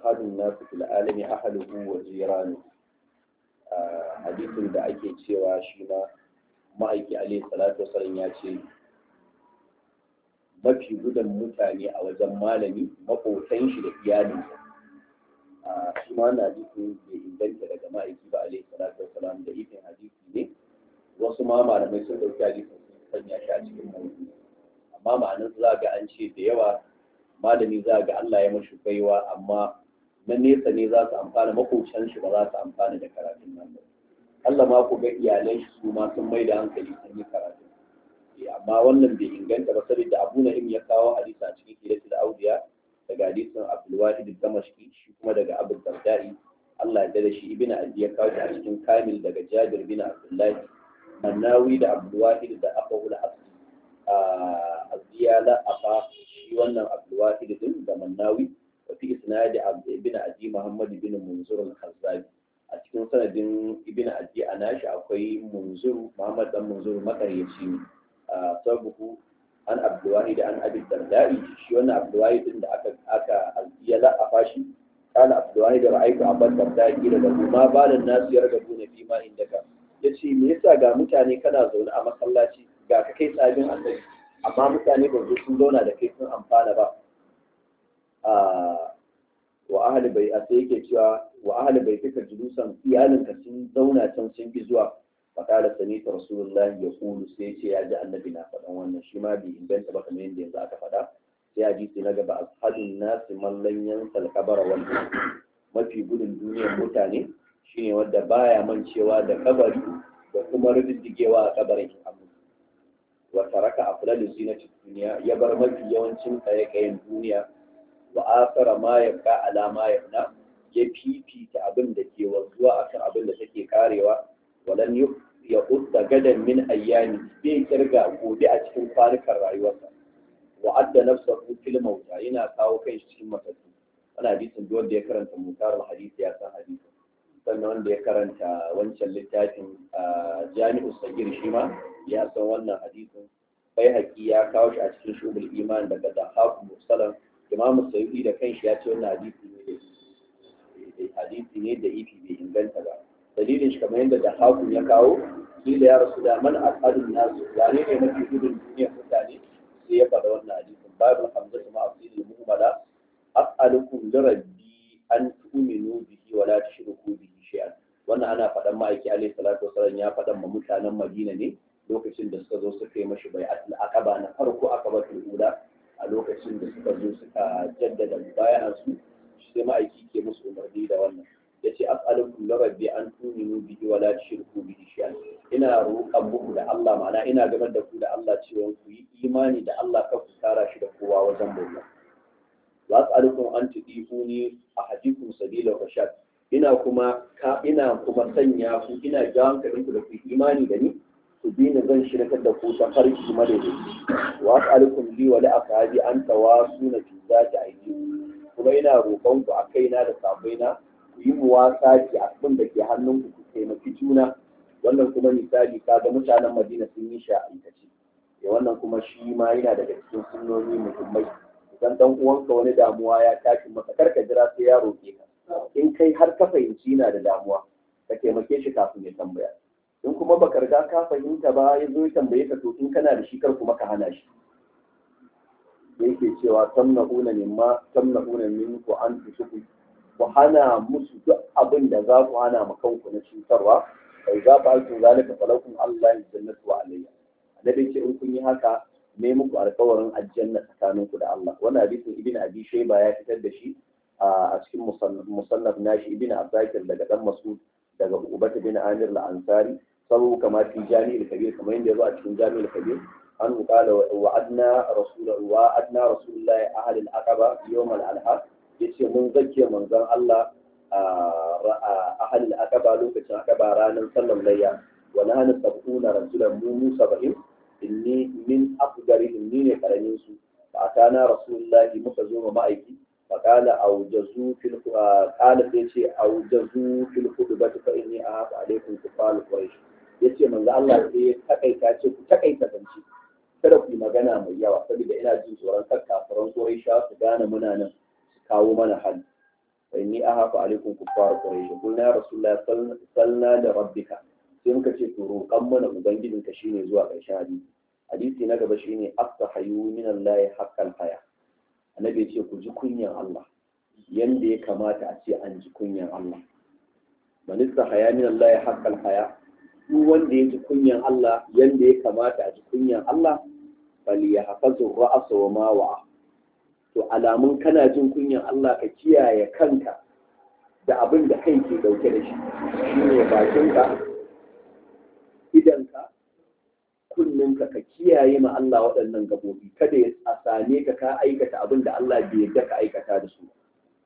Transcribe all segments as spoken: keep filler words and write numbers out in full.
azhadun nas fil alami ahluhu wa jiranu. Hadisin da ake cewa shi ma ma'aiki alaihi salatu wasallam ya ce mafi gudan mutane a wajen malami maƙotan shi da iyalinsa. Shi ma wannan hadisin bai inganta daga ma'aiki ba alaihi salatu wasallam, da ifin hadisi ne. Wasu ma malamai sun ɗauki hadisin sun sanya shi a cikin mawdu'i, amma ma'anar za ga an ce da yawa malami za ga Allah ya mashi baiwa, amma na nesa ne za su amfana, maƙotan shi ba za su amfana da karatun nan ba. Allah ma ku ga iyalan shi su ma sun mai da hankali sun yi karatu. Amma wannan bai inganta ba, saboda Abu Na'im ya kawo hadisi a cikin Hilatul Awliya daga hadisin Abdul Wahid ad-Damashqi, shi kuma daga Abu Darda'i Allah ya dade shi. Ibn Abi ya kawo a cikin Kamil daga Jabir bin Abdullah. Mannawi da Abdul Wahid da Abu al-Asli az-Ziyala afa shi wannan Abdul Wahid din da Mannawi wa fi isnad Ibn Abi Muhammad bin Munzur al-Khazzabi. A cikin sanadin Ibn Abi Anashi akwai Munzur Muhammad dan Munzur makaryaci ne. sabuhu an Abdulwahid an Abi Darda'i, shi wannan Abdulwahid din da aka aka ya la'afa shi. Kana Abdulwahid ra'aytu Abu Darda'i da kuma balan nasu yargabuna fi ma indaka. Yace me yasa ga mutane kana zaune a masallaci ga ka kai sabin annabi, amma mutane ba su sun zauna da kai sun amfana ba. Wa ahli bai a sai yake cewa wa ahli bai fika julusan iyalinka sun zauna can sun bi zuwa. Faƙala sani ta Rasulullah ya kulu, sai ce ya ji annabi na faɗan wannan, shi ma bai inganta ba kamar yadda yanzu aka faɗa. Sai hadisi na gaba, ashadun nasi mallan yansal kabara wannan, mafi gudun duniyar mutane shine wanda baya mancewa da kabari da kuma riddigewa a kabarin abu. Wa taraka aflalu zinati duniya, ya bar mafi yawancin kayan duniya. Wa asara ma yabqa ala ma yabna, ya fifita abin da ke wanzuwa akan abin da take karewa. Walan ya kudda gadan min ayyami, bai kirga gobe a cikin kwanukan rayuwarsa. Wa adda nafsahu fil mauta, yana kawo kai shi cikin matattu. Wannan hadisin duk wanda ya karanta mutarul hadisi ya san hadisin. Sannan wanda ya karanta wancan littafin Jami'u Sagir shi ma ya san wannan hadisin. Bai haƙi ya kawo shi a cikin shubul iman daga Dahab Musallam. Imam Sayyidi da kanshi ya ce wannan hadisi ne da hadisi ne da ifi bai inganta ba. Dalilin shi kamar yadda da hakun ya kawo, shi da ya rasu da man al'adun nasu, wane ne mafi gudun duniyar mutane, sai ya faɗa wannan hadisin. Babu hamza kuma a filin mu'amala, as'alukum li rabbi an tu'minu bihi wa la tushriku bihi shay'an. Wannan ana faɗan ma'aiki alaihi salatu wasallam ya faɗan ma mutanen Madina ne lokacin da suka zo suka yi mashi bai'atul aqaba na farko, aqabatul ula, a lokacin da suka zo suka jaddada bayanan su, sai ma'aiki ke musu umarni da wannan. Yace as'alukum li rabbi an tu'minu bihi wa la tushriku bihi shay'an. Ina roƙan muku da Allah, ma'ana ina gaban da ku da Allah cewa ku yi imani da Allah, kar ku tara shi da kowa wajen bauta. Wa as'alukum an tudifuni ahadikum sabila rashad. Ina kuma ka ina kuma sanya ku, ina jawo hankalinku da ku yi imani da ni, ku bi ni zan shirkar da ku ta farki madaidaici. Wa as'alukum li wa li ashabi an tawasuna fi zati aydikum. Kuma ina roƙon ku a kaina da sabaina ku yi muwasaki a abin da ke hannunku, ku taimaki juna. Wannan kuma misali kaga mutanen Madina sun yi shi a aikace. Ya wannan kuma shi ma yana daga cikin sunnoni muhimmai. Idan dan uwanka wani damuwa ya tashi maka, karka jira sai ya roƙe ka. In kai har ka fahimci yana da damuwa, ka taimake shi kafin ya tambaya. In kuma baka riga ka fahimta ba, ya zo ya tambaye ka, to in kana da shi kar kuma ka hana shi. Da yake cewa tamna'una mimma tamna'una minku an tusuku, ku hana musu duk abin da za ku hana ma kanku na cutarwa. Bai za ku aikin zalika falakun Allah jannatu wa alayya. Annabi ce in kun yi haka ne muku alƙawarin aljanna tsakaninku da Allah. Wannan hadisin Ibn Abi Shayba ya fitar da shi a cikin musannaf nashi. Ibn Asakir daga dan Mas'ud daga Ubata bin Amir al-Ansari, sabu kama fi Jami'ul Kabir, kamar yadda ya zo a cikin Jami'ul Kabir. An qala wa'adna rasulullah wa'adna rasulullah ahli al-aqaba yawm al-adha. Yace mun zakke manzon Allah a ahli al-aqaba lokacin aqaba ranar sallar layya. Wa nahnu sab'una rajulan mu sab'in, inni min afgari inni ne karamin su. Fa atana rasulullah muka zo ma ma'aiki, fa qala awjazu fil qala yace awjazu fil khutbati fa inni ahafu alaykum kufal quraish. Yace manzo Allah sai takaita ce ku takaita zance, kada ku yi magana mai yawa, saboda ina jin tsoron kar kafiran quraisha su gane muna nan su kawo mana hali. fa inni ahafu alaikum kuffar quraish qulna ya rasulullah salna da rabbika sai muka ce to roƙan mana ubangijinka shine zuwa ƙarshen hadisi hadisi na gaba shine aftahayu min Allah haqqal haya annabi ya ce ku ji kunyan Allah yanda ya kamata a ce an ji kunyan Allah man istahaya min Allah haqqal haya duk wanda ya ji kunyan Allah yanda ya kamata a ji kunyan Allah bali ya hafazu ra'asa wa ma wa'a to alamun kana jin kunyan Allah ka kiyaye kanka da abin da kai ke dauke da shi shine bakinka idanka kunninka ka kiyaye ma Allah waɗannan gabobi kada ya same ka ka aikata abin da Allah bai yarda ka aikata da su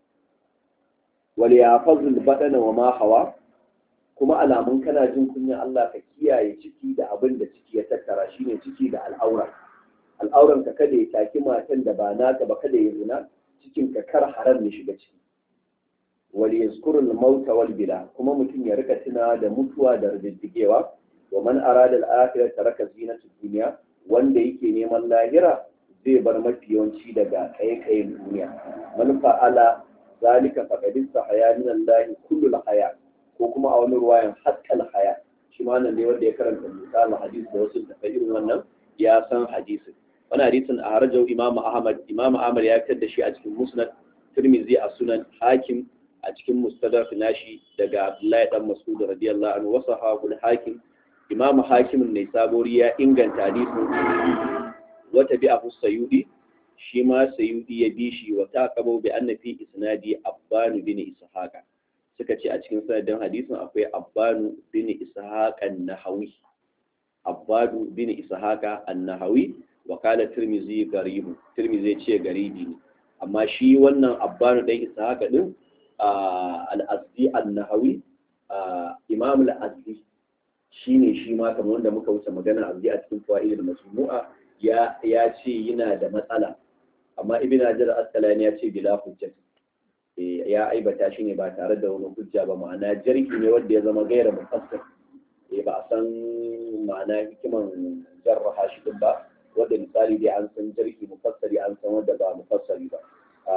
wal yafazul badana wa ma hawa kuma alamun kana jin kunyan Allah ka kiyaye ciki da abin da ciki ya tattara shine ciki da al'aura al'auran ka kada ya taki matan da ba naka ba kada ya zina cikin ka kar haram ya shiga ciki wal yazkuru al-mauta wal bila kuma mutum ya rika tuna da mutuwa da riddigewa wa man arada al-akhirah taraka zinatu dunya wanda yake neman lahira zai bar mafi yawanci daga kai-kayin duniya man fa'ala zalika faqad istahaya min Allah kullu al-haya ko kuma a wani ruwayan haqqal haya shi ma nan ne wanda ya karanta misalin hadisi da wasu tafsirin wannan ya san hadisin wannan hadisin a harajau Imam Ahmad Imam Ahmad ya fitar da shi a cikin Musnad Tirmidhi a Sunan Hakim a cikin Mustadrak nashi daga Abdullahi dan Mas'ud radiyallahu anhu wa sahahu al-Hakim Imam Hakim ne sabori ya inganta hadisin wata bi Abu Sayyidi shi ma Sayyidi ya bi shi wa taqabu bi anna fi isnadi Abban bin Ishaq suka ce a cikin sanadin hadisin akwai Abbanu bin Ishaq an-Nahawi Abbadu bin Ishaq an-Nahawi wa qala Tirmidhi garibu Tirmidhi ce garibi ne amma shi wannan Abbanu dan Ishaq din al-Azdi an-Nahawi Imam al-Azdi shine shi ma kamar wanda muka wuce magana Azdi a cikin Fawaid al-Majmu'a ya ya ce yana da matsala amma Ibn Hajar al-Asqalani ya ce bila hujjat ya aibata shi ne ba tare da wani hujja ba ma'ana jarki ne wanda ya zama gaira mufassir eh ba a san ma'ana hikiman jarraha shi din ba wanda misali dai an san jarki mufassiri an san wanda ba mufassiri ba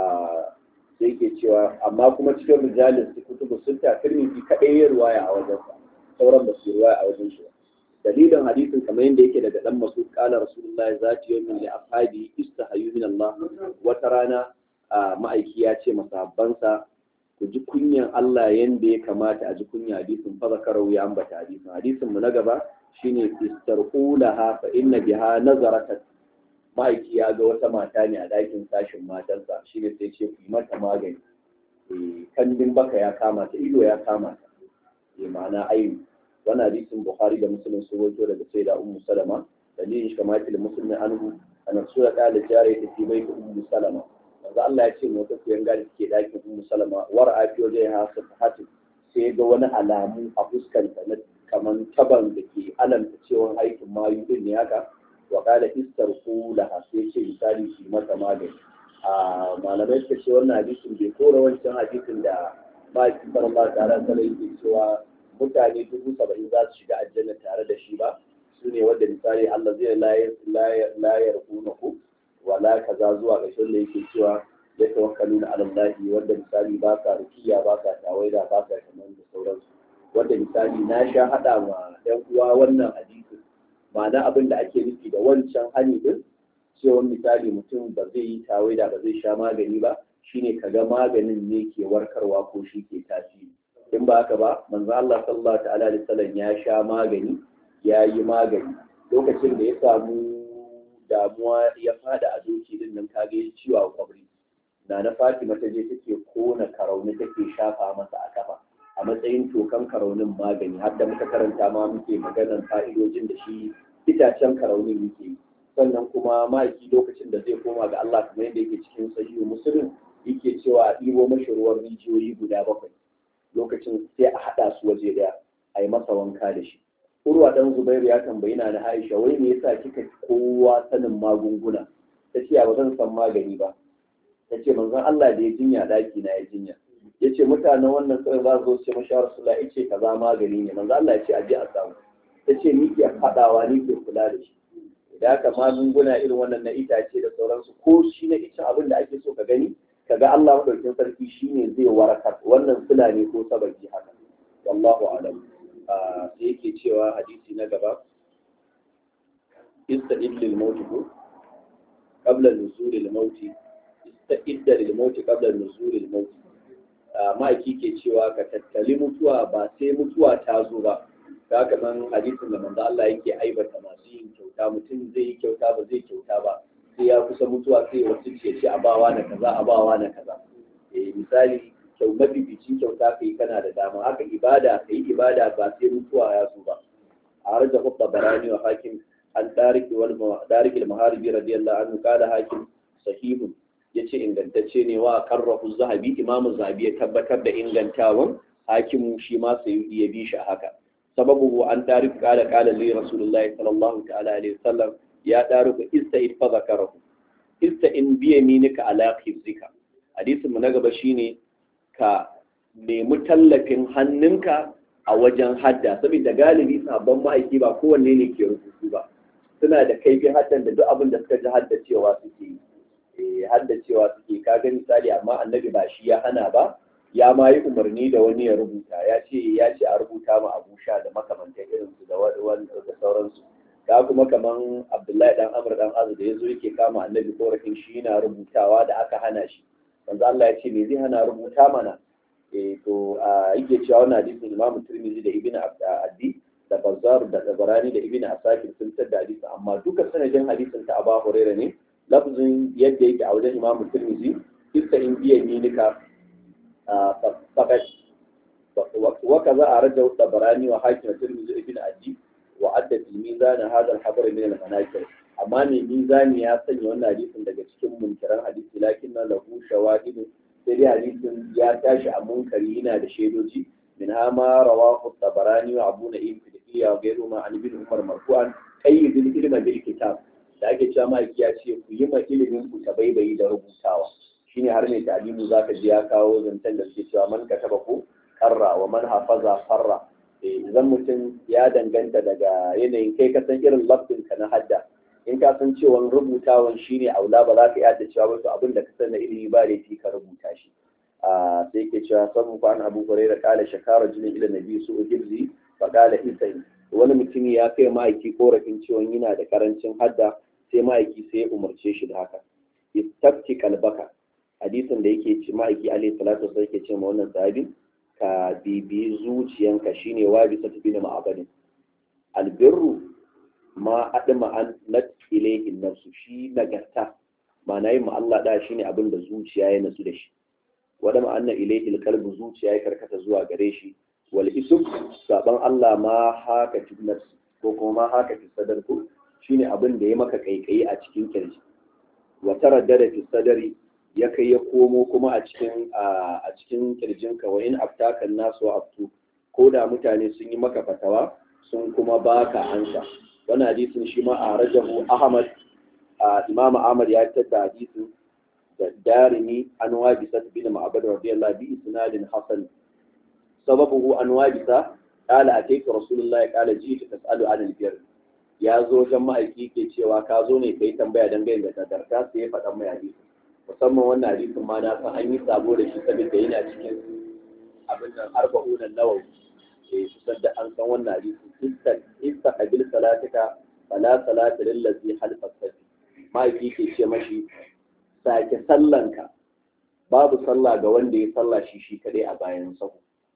sai ke cewa amma kuma cikin rijalin su kutubu sunta Tirmidhi kadai ya ruwaya a wajen sa sauran ba su ruwaya a wajen shi ba dalilin hadisin kamar yadda yake daga dan Mas'ud qala rasulullahi zati yawmin li ashabi istahayu min Allah wata rana ma'aiki ya ce masahabbansa ku ji kunyan Allah yanda ya kamata a ji kunya hadisin fa zakarau ya ambata hadisin hadisin mu na gaba shine istarqulaha fa inna biha nazaratan ma'aiki ya ga wata mata ne a dakin sashin matansa shine sai ce ku mata magani eh kandin baka ya kama ta ido ya kama ta eh ma'ana ayu wannan hadisin Bukhari da Muslim sun rawaito daga Sayyida Ummu Salama dalilin shi kamar til muslimin anhu an sura ta da jare ta fi bai Ummu Salama manzo Allah ya ce mu ta kuyan gari take dakin Ummu Salama war afiyo dai ha safatu sai ga wani alamu a fuskar ta na kaman taban da ke alanta cewa aikin mayu din ne haka wa qala istarqu laha sai ce misali shi mata magani a malamai suka ce wannan hadisin bai kora wancan hadisin da ba shi sallallahu ta'ala sai yake cewa mutane dubu saba'in za su shiga aljanna tare da shi ba su ne wanda misali Allah zai layar kuna ku wala kaza zuwa ƙarshen da yake cewa ya tawakkalu na alallahi wanda misali ba ka rukiya ba ka tawaida ba ka kamar da sauransu wanda misali na sha haɗa ma ɗan uwa wannan hadisi ma'ana abin da ake nufi da wancan hani din cewa misali mutum ba zai yi tawaida ba zai sha magani ba shine kaga maganin ne ke warkarwa ko shi ke tasiri in ba haka ba manzo Allah sallallahu ta'ala alaihi wasallam ya sha magani ya yi magani lokacin da ya samu damuwa ya fada a doki din nan kage ya ciwo a kabri na na Fatima ta je take kona karauni take shafa masa a kafa a matsayin tokan karaunin magani har da muka karanta ma muke maganar fa'idojin da shi itacen karaunin yake sannan kuma ma'aiki lokacin da zai koma ga Allah kamar yadda yake cikin sahihu Muslim yake cewa a ɗibo mashi ruwan rijiyoyi guda bakwai lokacin sai a haɗa su waje daya a yi masa wanka da shi urwa dan Zubairu ya tambayi na Aisha wai me yasa kika kowa sanin magunguna tace ba zan san magani ba tace manzon Allah da ya jinya daki na ya jinya yace mutanen wannan sai za su zo ce masha Rasulullah yace kaza magani ne manzon Allah ya ce aje a samu tace ni ke fadawa ni ke kula da shi da haka magunguna irin wannan na itace da sauransu ko shi na icin abin da ake so ka gani kaga Allah madaukakin sarki shine zai warakar wannan sula ne ko sababi haka wallahu alam. sai yake cewa hadisi na gaba ista'id lil maut ko qabla nuzul al maut ista'id lil maut qabla nuzul al maut ma'aiki ke cewa ka tattali mutuwa ba sai mutuwa ta zo ba. ka kaman hadisin da manzo Allah yake aibata masu yin kyauta, mutum zai yi kyauta ba zai kyauta ba sai ya kusa mutuwa sai wasu ce ce abawa na kaza abawa na kaza. eh misali kyau mafificin kyauta kai kana da dama, haka ibada kai ibada ba sai mutuwa ya zo ba. a harja hubba barani wa hakim an dariki wal dariki al maharibi radiyallahu anhu qala hakim sahihun yace ingantacce ne wa karrahu zahabi, imamu zahabi ya tabbatar da ingantawan, hakimu shi ma sai ya bi shi haka. sababu an tariku qala qala li rasulullahi sallallahu ta'ala alaihi wasallam ya tariku ista'id fa zakarahu ista'in bi yaminika ala hifzika. hadisin mu na gaba shine ka nemi tallafin hannunka a wajen hadda, saboda galibi sabon ma'aiki ba kowanne ne ke rubutu ba, suna da kaifin haddan da duk abin da suka ji haddacewa suke yi haddacewa suke ka gani misali, amma annabi ba shi ya hana ba, ya ma yi umarni da wani ya rubuta, ya ce ya ce a rubuta ma Abu Sha da makamantan irin su da wani da sauransu. ka kuma kaman Abdullahi dan Amr dan Azu da yazo yake kama annabi korafin shi yana rubutawa da aka hana shi, manzo Allah ya ce me zai hana rubuta mana. eh to yake cewa wannan hadisin Imam Tirmidhi da Ibn Addi da Bazzar da Tabarani da Ibn Asakir sun tada hadisi, amma duka sanadin hadisin ta Abu Hurairah ne. lafzin yadda yake a wajen Imam Tirmidhi kissa in biya minika fakat wa kaza a rajau Tabarani wa Hakim Tirmidhi Ibn Addi wa adda fil mizan hadha al-habr min al-manakir. amma ne mizani ya sanya wannan hadisin daga cikin munkaran hadisi, lakin na lahu shawahid, sai dai hadisin ya tashi a munkari yana da shaidoji. min hama rawahu Tabarani wa Abu Na'im fi al-Hiya wa ghayru ma an ibn Umar marfu'an qayyidul ilma bil kitab. da ake cewa ma'aiki ya ce ku yi ma ilimin ku tabaibayi da rubutawa, shine har ne ta'limu zaka ji ya kawo zantan da suke cewa man kataba ku karra wa man hafaza farra. idan mutum ya danganta daga yanayin kai ka san irin lafzin ka na hadda, in ka san cewa rubutawan shine aula ba za ka yadda cewa ba to abin da ka san na ilimi ba da ka rubuta shi. a sai ke cewa sabu ko an Abu Hurairah kala shakara jinin ila nabi su ujibzi fa kala isai, wani mutum ya kai ma'aiki korafin cewa yana da karancin hadda, sai ma'aiki sai ya umarce shi da haka. istafti kalbaka, hadisin da yake ci ma'aiki alaihi salatu wasallam yake ce ma wannan sahabi ka bibi zuciyanka, shine wabi sa tafi da ma'abadin. albirru ma adma an nat ilayhi nafsu, shi nagarta ma'ana yin ma Allah da shine abin da zuciya ya nasu da shi. wada ma anna ilayhi alqalbu, zuciya ya karkata zuwa gare shi. wal ism saban Allah ma haka fi nafsi ko kuma ma haka fi sadar ko shine abin da ya maka kaikayi a cikin kirji. wa taraddada fi sadari, ya kai ya komo kuma a cikin a cikin kirjinka. wa in aftaka nasu wa aftu, ko da mutane sun yi maka fatawa sun kuma baka ansa. wannan hadisin shi ma a rajahu Ahmad, Imam Ahmad ya tada hadisin da Darimi an Wabisa bin Ma'bad radiyallahu bi isnadin hasan. sababuhu an Wabisa qala ataytu rasulullahi qala ji'tu tas'alu an al-birr, ya zo wajen ma'aiki ke cewa ka zo ne kai tambaya dangane da tadarta, sai ya faɗa mai hadisi. musamman wannan hadisin ma na san an yi sabo da shi saboda yana cikin abin nan arba'un an-nawawi. eh kusan da an san wannan hadisin ista ista qabil salatika fala salata lil ladzi halfa sadi. ma'aiki ke ce mashi sake sallanka, babu sallah ga wanda ya salla shi shi kadai a bayan sahu.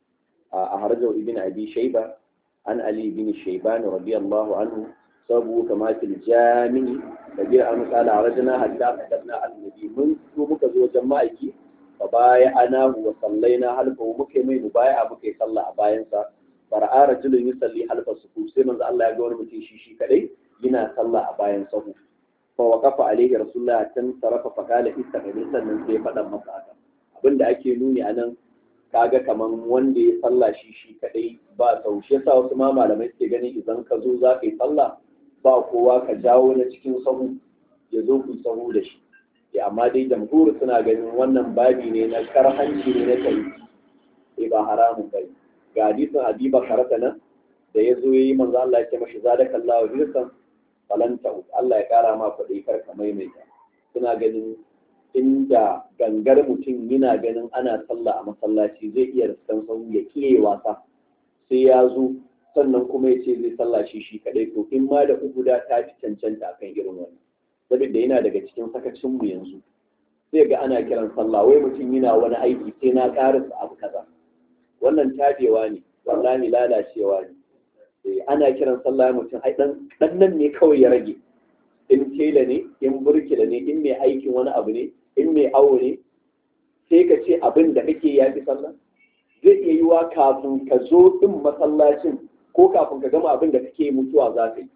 a harjar ibn abi shayba an ali ibn shayban radiyallahu anhu sabu kama fil jami'i kabir an qala rajana hatta katabna al-nabi, mun so muka zo wajen ma'aiki fa baya ana wa sallaina halfa, muke mai mubai'a muke sallah a bayan sa. fara'a rajulun yusalli halfa sufu, sai manzo Allah ya ga wani mutum shi shi kadai yana sallah a bayan sahu. fa waqafa alaihi rasulullah tan sarafa fa qala istaqbil, sannan sai fadan masa haka. abinda ake nuni anan kaga kaman wanda ya sallah shi shi kadai ba sau, shi yasa wasu ma malamai suke ganin idan ka zo za ka yi sallah ba kowa ka jawo na cikin sahu ya zo ku sahu da shi. ya amma dai jamhur suna ganin wannan babi ne na karhanci ne na kai, sai ba haramun kai. ga hadisin Abi Bakar nan da ya zo yayi manzo Allah ya ce mashi zadakallahu hirsan falanta, Allah ya kara ma kuɗi kar ka maimaita. suna ganin inda gangar mutum yana ganin ana sallah a masallaci zai iya riskan sahu ya kiye wasa sai ya zo sannan kuma ya ce zai sallah shi shi kadai, to in ma da uku da ta fi cancanta akan irin wani, saboda yana daga cikin sakacin mu yanzu sai ga ana kiran sallah wai mutum yana wani aiki sai na karasa abu kaza, wannan tabewa ne wallahi lalacewa ne. Ana kiran sallah mutum ai dan dan nan ne kawai ya rage, in tela ne, in burkila ne, in mai aikin wani abu ne, in mai awo ne, sai ka ce abin da kake ya fi sallah. Zai iya yiwa kafin ka zo din masallacin ko kafin ka gama abin da kake mutuwa za ka yi.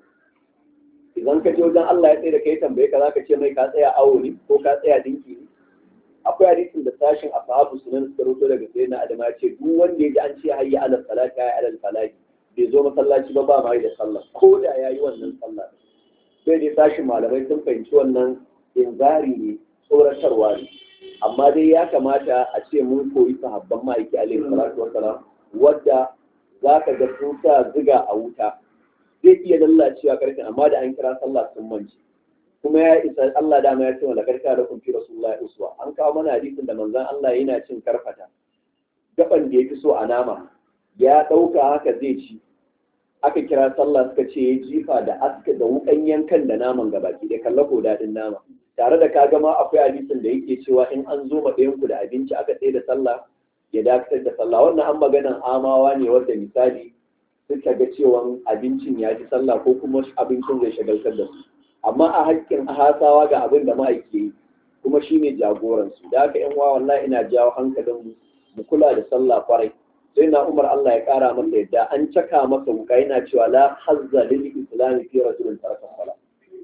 Idan ka je wajen Allah ya tsaye da kai tambaye ka za ka ce mai ka tsaya awo ne ko ka tsaya dinki ne. Akwai hadisin da sashin ashabu sunan suka rubuto daga sayyidina Adama ya ce duk wanda ya ji an ce hayya ala salati hayya ala falahi bai zo masallaci ba ba mai da sallah ko da yayi wannan sallah. Sai dai sashin malamai sun fahimci wannan inzari ne, tsoratarwa ne, amma dai ya kamata a ce mun koyi sahabban ma'aiki alaihi salatu wassalam wadda za ka ga sun sa ziga a wuta zai iya lallacewa karfin, amma da an kira sallah sun manci kuma ya isa. Allah dama ya ce wa lakarka da kun fi rasulullahi uswa, an kawo mana hadisin da manzon Allah yana cin karfata gaban da ya fi so a nama ya ɗauka haka zai ci, aka kira sallah suka ce ya jifa da aska da wukan yankan da naman gabaki da kalla ko daɗin nama, tare da ka gama akwai hadisin da yake cewa in an zo maɗayan ku da abinci aka tsaye da sallah ya dakatar da sallah. Wannan an maganan amawa ne wanda misali suka ga cewa abincin ya ji sallah ko kuma abincin zai shagaltar da su, amma a hakkin hasawa ga abin da ma'aiki yi kuma shine jagoransu. Da haka yan wa wallahi ina jawo hankalin mu mu kula da sallah kwarai. sai na Umar Allah ya kara masa yadda an caka masa wuka yana cewa la hazza lil islam fi rajulin taraka salat,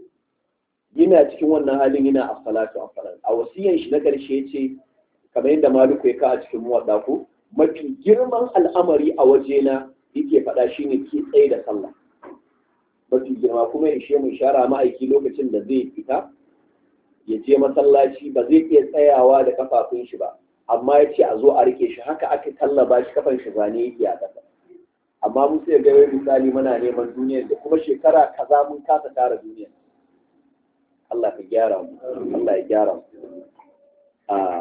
yana cikin wannan halin yana as-salatu as-salat. A wasiyan shi na karshe yace kamar yadda Maliku ya ka a cikin muwadda ko mafi girman al'amari a wajena yake faɗa shine ki tsaye da sallah mafi girma, kuma ya ishe mu shara ma'aiki lokacin da zai fita ya je masallaci ba zai iya tsayawa da kafafun shi ba, amma ya ce a zo a rike shi, haka aka tallaba shi kafan shi zane yake a ƙasa. Amma mun sai ga wai misali muna neman duniyar da kuma shekara kaza mun kasa tara duniyar. Allah ka gyara mu, Allah ya gyara mu. a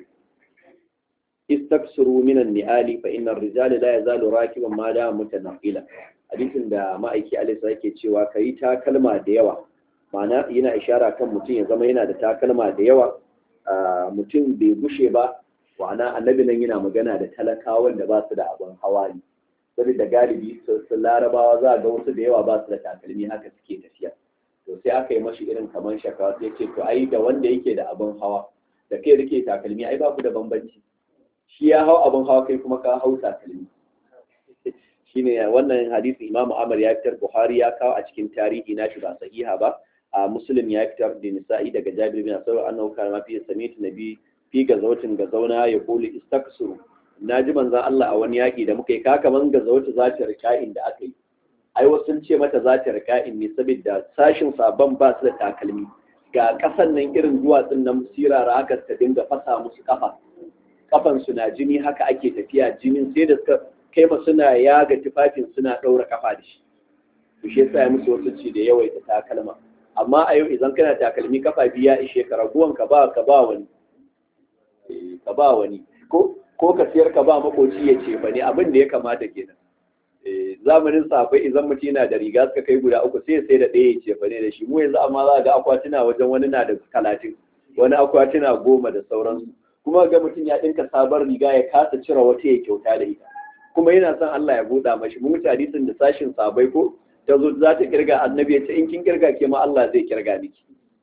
istaksuru minan ni'ali fa inna ar-rijala la yazalu rakiban ma da mutanaqila. Hadisin da ma'aiki alisa yake cewa ka yi takalma da yawa, ma'ana yana ishara kan mutum ya zama yana da takalma da yawa. Mutum bai gushe ba, ma'ana annabi nan yana magana da talakawan da ba su da abin hawa ne, saboda galibi sun larabawa za a ga wasu da yawa ba su da takalmi haka suke tafiya. To sai aka yi mashi irin kamar shakawa sai ce to ai da wanda yake da abin hawa da kai rike takalmi ai babu da bambanci, shi ya hau abin hawa kai kuma ka hau takalmi. Shine wannan hadisi Imam Ahmad ya fitar, Buhari ya kawo a cikin tarihi nashi ba sahiha ba, a Muslim ya fitar da Nisa'i daga Jabir bin Abdullah annahu kana ma fi sami'tu nabi fi gazawatin gazauna ya qulu istaksuru. Naji manzon Allah a wani yaki da muka yi ka kaman gazawata za ta rika'in da aka yi, ai wasu sun ce mata za ta rika'in ne saboda sashin sabon ba su da takalmi, ga kasan nan irin duwatsun nan sirara haka ta dinga fasa musu kafa, kafan su na jini haka ake tafiya, jinin sai da suka kai ma suna yaga tufafin suna ɗaura kafa da shi. To shi yasa ya musu wasu ci da yawaita takalma. Amma a yau idan kana takalmi kafa biya ishe ka, raguwan ka ba ka ba wani ka ba wani ko ko ka siyar ka ba makoci ya ce ba ne abin da ya kamata kenan. Zamanin sahabbai idan mutum yana da riga suka kai guda uku sai sai da ɗaya ya ce ba ne da shi. Mu yanzu amma za ga akwatuna wajen wani na da talatin, wani akwatuna goma da sauransu, kuma ga mutum ya ɗinka sabon riga ya kasa cire wata ya kyauta da ita, kuma yana son Allah ya buɗa mashi. Mun wuce hadisin da sashin sahabbai ko ta zo za ta kirga, annabi ya ce in kin kirga ke ma Allah zai kirga miki.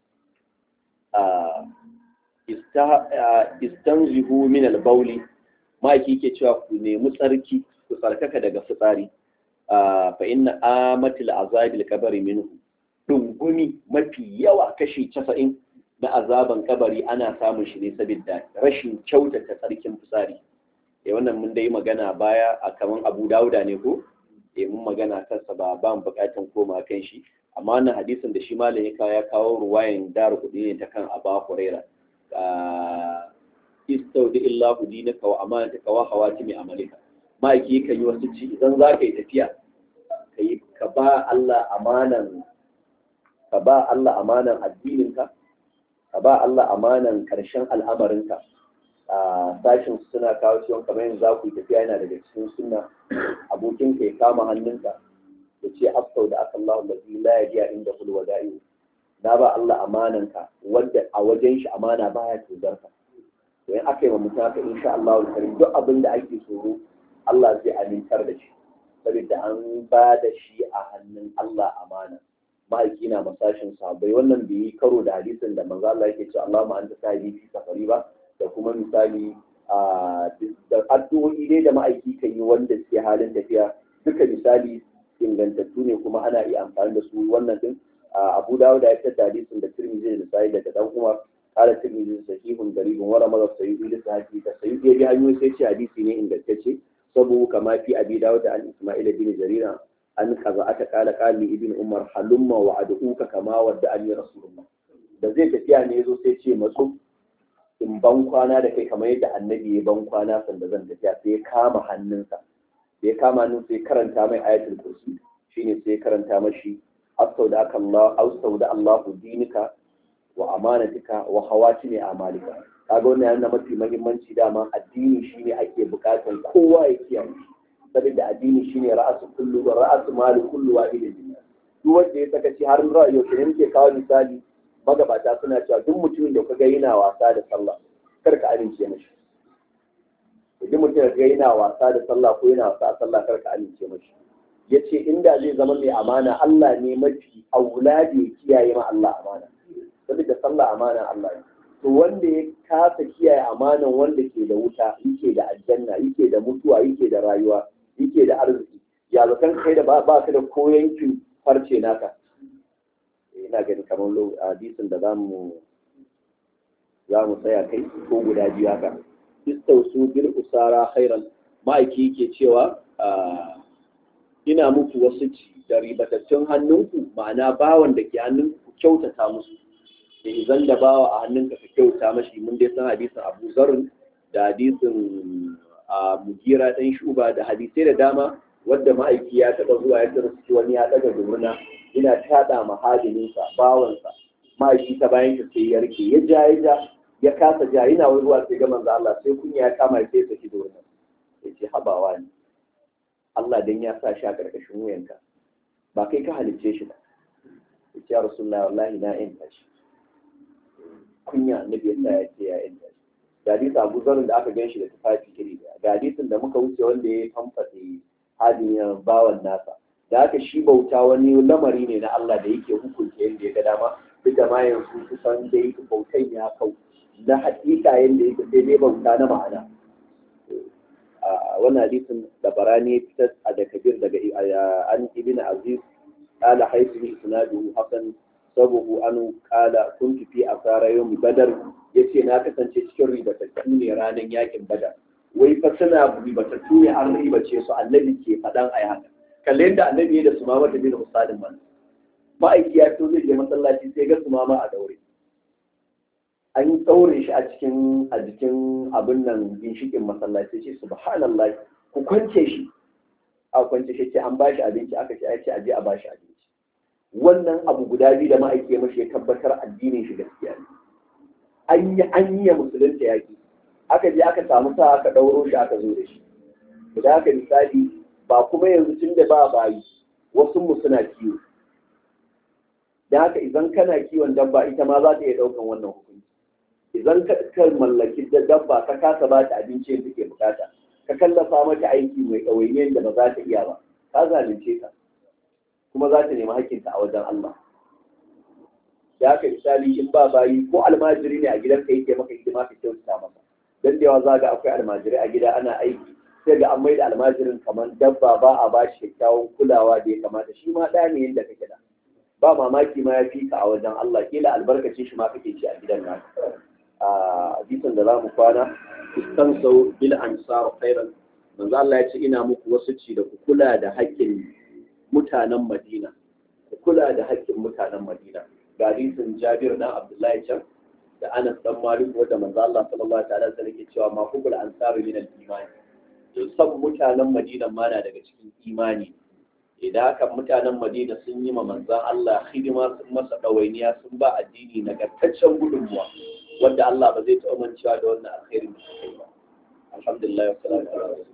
Istanzihu min al-bawli, maki ke cewa ku nemi tsarki, ku tsarkaka daga fitsari. Fa inna amatil azabil kabari minhu, dungumi mafi yawa kashi casa'in na azaban kabari ana samun shi ne saboda rashin kyautata tsarkin fitsari. Eh wannan mun dai magana baya a kaman Abu Dawuda ne ko eh mun magana kansa ba ba mu bukatun koma kan shi, amma wannan hadisin da shi malam ya kawo ya kawo ruwayan daru kudi ne ta kan Abu Huraira. Istaudi illahu dinaka wa amanataka wa hawatimi amalika. Ma'aiki kan yi wasu ci idan za ka yi tafiya kai ka ba Allah amanan ka ba Allah amanan addininka, ka ba Allah amanan karshen al'amarinka. a sashin suna kawo ciwon kamar yanzu za ku yi tafiya yana daga cikin sunna abokinka ya kama hannunka ya ce afsau da aka Allah lazi la ya jiya inda kulwa da'iyu na ba Allah amananka wanda a wajen shi amana baya tozarka to in aka yi wa mutum haka insha Allah karim duk abin da ake tsoro Allah zai amintar da shi saboda an ba da shi a hannun Allah amana ma'aiki na masashin sahabbai wannan bai yi karo da hadisin da manzo Allah yake cewa Allahumma anta sahibi fi safari ba da kuma misali da addu'o'i dai da ma'aiki kan yi wanda suke halin tafiya duka misali ingantattu ne kuma ana iya amfani da su wannan din Abu Dawud ya fitar da hadisin da Tirmidhi da Nasa'i daga dan Umar qala Tirmidhi sahihun garibun wa ramada sayyidi da sahihi da sayyidi ya bi hanyoyi sai ce hadisi ne ingantacce sabu kama fi Abi Dawud an Isma'il bin Jarira an kaza aka kala kali ibn Umar halumma wa ad'uka kama wadda an yi rasulullah da zai tafiya ne yazo sai ce matsu in ban kwana da kai kamar yadda annabi ya ban kwana sanda zan tafiya sai ya kama hannunsa da ya kama hannun sai karanta mai ayatul kursi shine sai karanta mashi astauda Allah astauda Allah dinika wa amanatika wa hawatini amalika kaga wannan yana mafi muhimmanci dama addini shine ake bukatar kowa ya kiyaye saboda addini shine ra'asu kullu wa ra'asu mali kullu wahidin duk wanda ya saka ci har ra'ayo kenan ke kawo misali magabata suna cewa duk mutumin da kaga yana wasa da sallah kar ka amince mashi duk mutumin da kaga yana wasa da sallah ko yana wasa da sallah kar ka amince mashi yace inda zai zama mai amana Allah ne mafi auladi ya kiyaye ma Allah amana saboda sallah amana Allah ne to wanda ya kasa kiyaye amanan wanda ke da wuta yake da aljanna yake da mutuwa yake da rayuwa yake da arziki ya zaton kai da ba ka da koyankin farce naka ina gani kamar hadisin da za mu za mu tsaya kai ko guda biyu haka istausu bil usara khairan ma'aiki yake cewa ina muku wasu ci da ribatattun hannunku ma'ana bawan da ke hannunku ku kyautata musu da izan da bawa a hannunka ka kyauta mashi mun dai san hadisin Abu Zarr da hadisin Mugira dan Shuba da hadisai da dama wadda ma'aiki ya taɓa zuwa ya tarsu wani ya ɗaga dumuna ina taɗa mahadininsa bawansa ma'aiki ta bayan ka sai ya rike ya ja ya ja ya kasa ja yana wai ruwa sai ga manzo Allah sai kunya ya kama sai saki dumuna ya ce habawa ne Allah dan ya sa shi a karkashin wuyanka ba kai ka halicce shi ba ya ce ya Rasulullahi wallahi na yanta shi kunya annabi ya sa ya ce ya yanta shi ga hadisin Abu Zarr da aka ganshi da tufafi iri daya ga hadisin da muka wuce wanda ya famfate hadin bawan nasa da haka shi bauta wani lamari ne na Allah da yake hukunta yadda ya ga dama duk da ma yanzu kusan da yake bautan ya kau na hakika yadda yake sai dai bauta na ma'ana wannan hadisin da barani ya fitar a da kabir daga an ibn aziz qala haythu isnaduhu hasan sabuhu anu qala kuntu fi asara yawm badar yace na kasance cikin ribatattu ne ranar yakin badar wai fa suna ribatattu ne an ribace su annabi ke fadan ayi haka kalle yadda annabi ya da su mama da bin usadin man ma'aiki ya fito zai je masallaci sai ga su mama a daure an yi tsaure shi a cikin a jikin abin nan ginshikin masallaci ce subhanallah ku kwance shi a kwance shi ce an ba shi abinci aka ce ai ce aje a ba shi abinci wannan abu guda biyu da ma'aiki ya mashi ya tabbatar addinin shi gaskiya ne an yi an yi musulunta yaki aka je aka samu sa aka dauro shi aka zo da shi da haka misali ba kuma yanzu tun da ba bayi wasu mu suna kiwo da haka idan kana kiwon dabba ita ma za ta iya daukan wannan hukunci idan ka mallaki dabba ka kasa ba ta abinci da take bukata ka kallafa mata aiki mai ɗawainiyar da ba za ta iya ba ka zalunce ka kuma za ta nemi hakkinta a wajen Allah da haka misali in ba bayi ko almajiri ne a gidanka yake maka hidima ka kyautata masa dan da yawa za ga akwai almajirai a gida ana aiki sai ga an mai da almajirin kamar dabba ba a ba shi kyakkyawan kulawa da ya kamata shi ma ɗaya ne yadda kake da ba mamaki ma ya fi ka a wajen Allah kila albarkacin shi ma kake ci a gidan nan a bisan da za mu kwana istan sau bil ansar khairan manzo Allah ya ce ina muku wasu ci da ku kula da haƙƙin mutanen Madina ku kula da haƙƙin mutanen Madina ga hadisin Jabir dan Abdullahi can da Anas dan Malik wanda manzo Allah sallallahu alaihi wasallam yake cewa ma hubul ansar min al-iman to sab mutanen Madina ma na daga cikin imani idan haka mutanen Madina sun yi ma manzan Allah hidima sun masa ɗawainiya sun ba addini nagartaccen gudunmuwa wanda Allah ba zai taɓa mancewa da wannan alkhairin da suka yi ba alhamdulillah wa salatu ala